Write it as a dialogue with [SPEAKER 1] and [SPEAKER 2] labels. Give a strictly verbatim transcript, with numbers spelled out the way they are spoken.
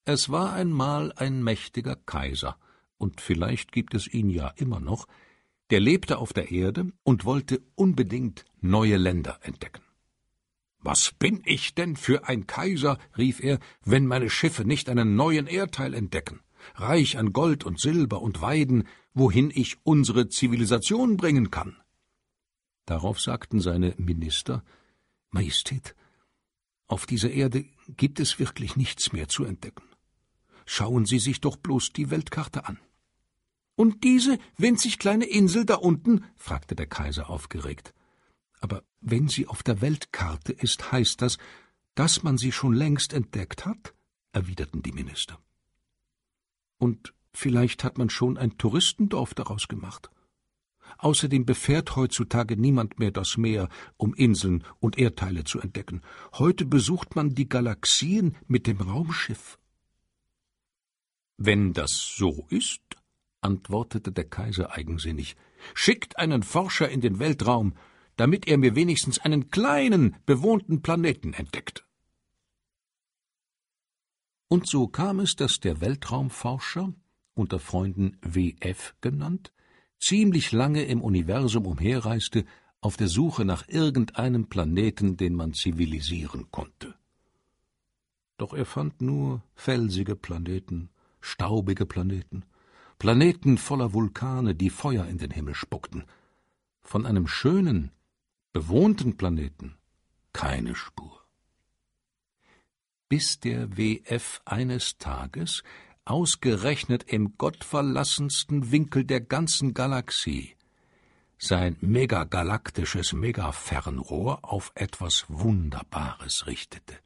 [SPEAKER 1] Es war einmal ein mächtiger Kaiser, und vielleicht gibt es ihn ja immer noch, der lebte auf der Erde und wollte unbedingt neue Länder entdecken. »Was bin ich denn für ein Kaiser«, rief er, »wenn meine Schiffe nicht einen neuen Erdteil entdecken, reich an Gold und Silber und Weiden, wohin ich unsere Zivilisation bringen kann?« Darauf sagten seine Minister, »Majestät, auf dieser Erde gibt es wirklich nichts mehr zu entdecken. Schauen Sie sich doch bloß die Weltkarte an.« »Und diese winzig kleine Insel da unten?« fragte der Kaiser aufgeregt. »Aber wenn sie auf der Weltkarte ist, heißt das, dass man sie schon längst entdeckt hat?« erwiderten die Minister. »Und vielleicht hat man schon ein Touristendorf daraus gemacht. Außerdem befährt heutzutage niemand mehr das Meer, um Inseln und Erdteile zu entdecken. Heute besucht man die Galaxien mit dem Raumschiff.« »Wenn das so ist«, antwortete der Kaiser eigensinnig, »schickt einen Forscher in den Weltraum, damit er mir wenigstens einen kleinen, bewohnten Planeten entdeckt.« Und so kam es, dass der Weltraumforscher, unter Freunden W F genannt, ziemlich lange im Universum umherreiste, auf der Suche nach irgendeinem Planeten, den man zivilisieren konnte. Doch er fand nur felsige Planeten, staubige Planeten, Planeten voller Vulkane, die Feuer in den Himmel spuckten. Von einem schönen, bewohnten Planeten keine Spur. Bis der W F eines Tages, ausgerechnet im gottverlassensten Winkel der ganzen Galaxie, sein megagalaktisches Megafernrohr auf etwas Wunderbares richtete.